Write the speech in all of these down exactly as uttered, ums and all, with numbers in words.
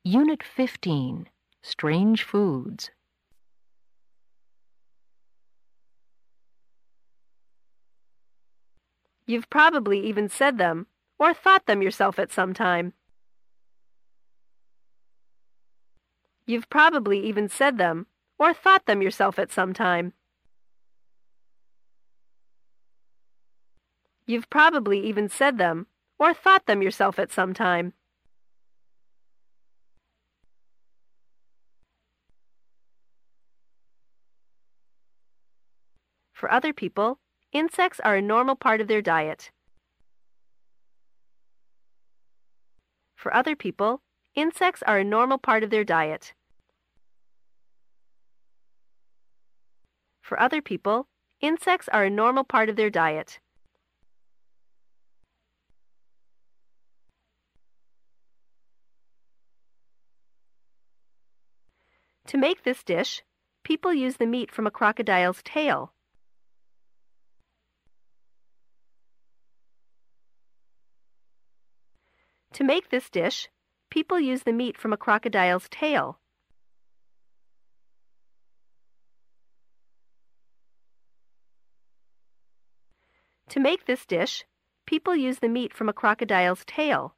Unit fifteen, Strange Foods. You've probably even said them or thought them yourself at some time. You've probably even said them or thought them yourself at some time. You've probably even said them or thought them yourself at some time. For other people, insects are a normal part of their diet. For other people, insects are a normal part of their diet. For other people, insects are a normal part of their diet. To make this dish, people use the meat from a crocodile's tail. To make this dish, people use the meat from a crocodile's tail. To make this dish, people use the meat from a crocodile's tail.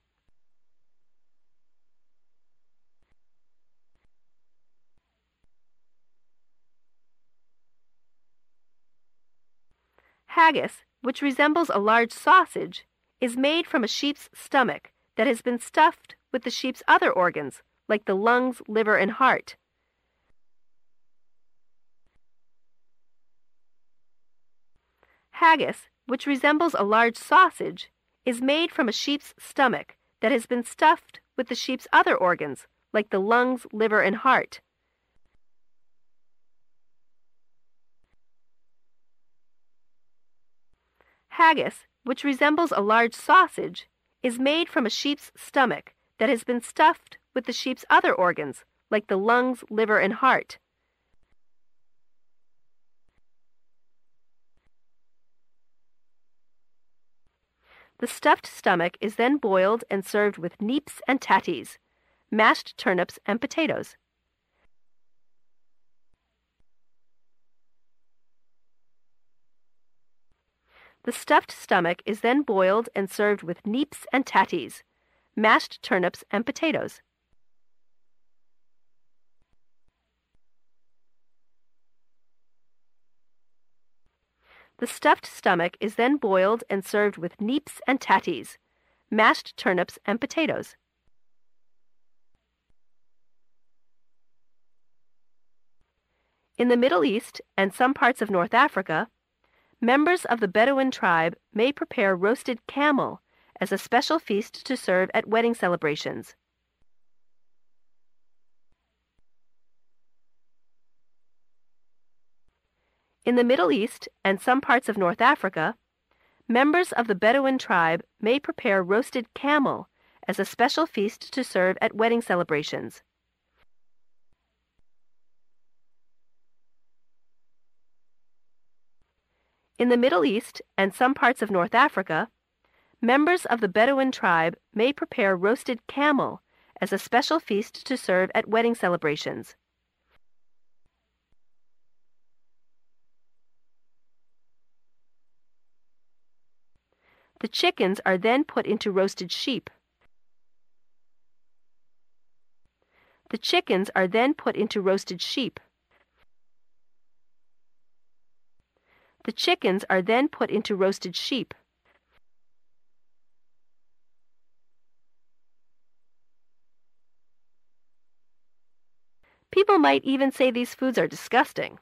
Haggis, which resembles a large sausage, is made from a sheep's stomach that has been stuffed with the sheep's other organs, like the lungs, liver, and heart. Haggis, which resembles a large sausage, is made from a sheep's stomach that has been stuffed with the sheep's other organs, like the lungs, liver, and heart. Haggis, which resembles a large sausage, is made from a sheep's stomach that has been stuffed with the sheep's other organs, like the lungs, liver, and heart. The stuffed stomach is then boiled and served with neeps and tatties, mashed turnips and potatoes. The stuffed stomach is then boiled and served with neeps and tatties, mashed turnips and potatoes. The stuffed stomach is then boiled and served with neeps and tatties, mashed turnips and potatoes. In the Middle East and some parts of North Africa, members of the Bedouin tribe may prepare roasted camel as a special feast to serve at wedding celebrations. In the Middle East and some parts of North Africa, members of the Bedouin tribe may prepare roasted camel as a special feast to serve at wedding celebrations. In the Middle East and some parts of North Africa, members of the Bedouin tribe may prepare roasted camel as a special feast to serve at wedding celebrations. The chickens are then put into roasted sheep. The chickens are then put into roasted sheep. The chickens are then put into roasted sheep. People might even say these foods are disgusting.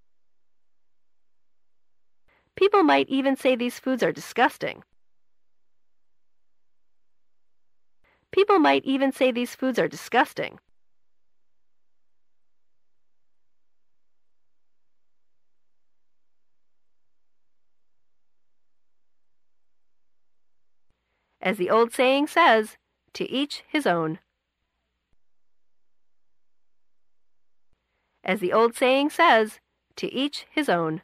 People might even say these foods are disgusting. People might even say these foods are disgusting. As the old saying says, to each his own. As the old saying says, to each his own.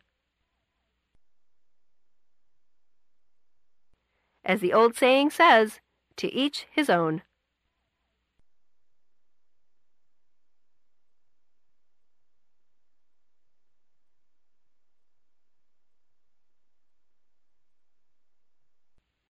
As the old saying says, to each his own.